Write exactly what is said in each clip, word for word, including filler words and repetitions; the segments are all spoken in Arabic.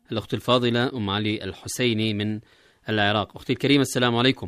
الأخت الفاضلة أم علي الحسيني من العراق. أختي الكريمة السلام عليكم.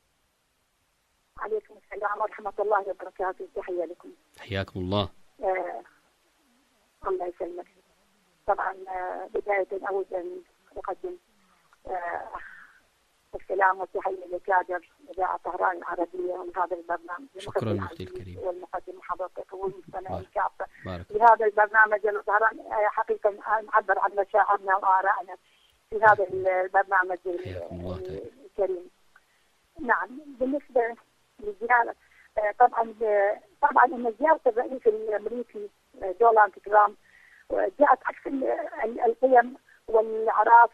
عليكم السلام ورحمة الله وبركاته. تحية لكم. حياكم الله. آه الله يسلمك. طبعا آه بداية أود أن أقدم آه السلام والتحية لكادر إذاعة طهران العربية وهذا البرنامج. شكرا أختي الكريمة. والمقدم حضرتك والمستمعين كافة بارك. لهذا البرنامج طهران. آه حقيقة نعبر عن مشاعرنا وآرائنا في هذا البرنامج الكريم. نعم، بالنسبة للزيارة آه طبعا آه طبعا أن زيارة الرئيس الأمريكي آه دونالد ترامب جاءت عكس القيم والأعراف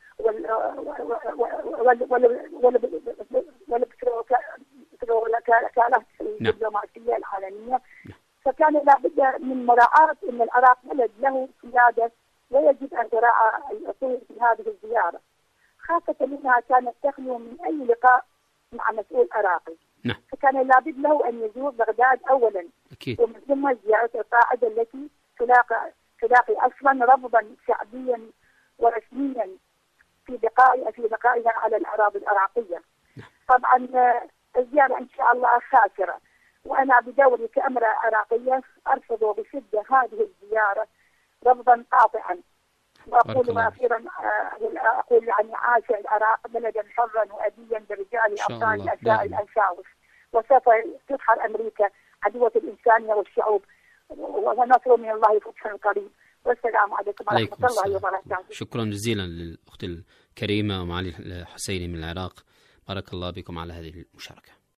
والوكالات الدبلوماسية العالمية. فكان لابد من مراعاة أن العراق بلد له سيادة ويجب أن تراعى الأصول في هذه الزيارة، خاصة أنها كانت تخلو من أي لقاء مع مسؤول عراقي. فكان لابد له أن يزور بغداد أولا، أكيد. ومن ثم زيارة القاعدة التي تلاقي تلاقي أصلا رفضا شعبيا ورسميا في بقائها في بقائها على الأراضي العراقية. طبعا الزيارة إن شاء الله خاسرة، وأنا بدوري كأمرأة عراقية أرفض بشدة هذه الزيارة رفضا قاطعا. وأقول أخيرا أقول يعني عاش العراق بلدا حرا وأبيا برجال أبطال الأشياء الأنشاوس، وسوف تدحر أمريكا عدوة الإنسانية والشعوب، ونصر من الله فتح قريب. والسلام عليكم ورحمة الله وبركاته. شكرا جزيلا للأخت الكريمة أم علي الحسيني من العراق. بارك الله بكم على هذه المشاركة.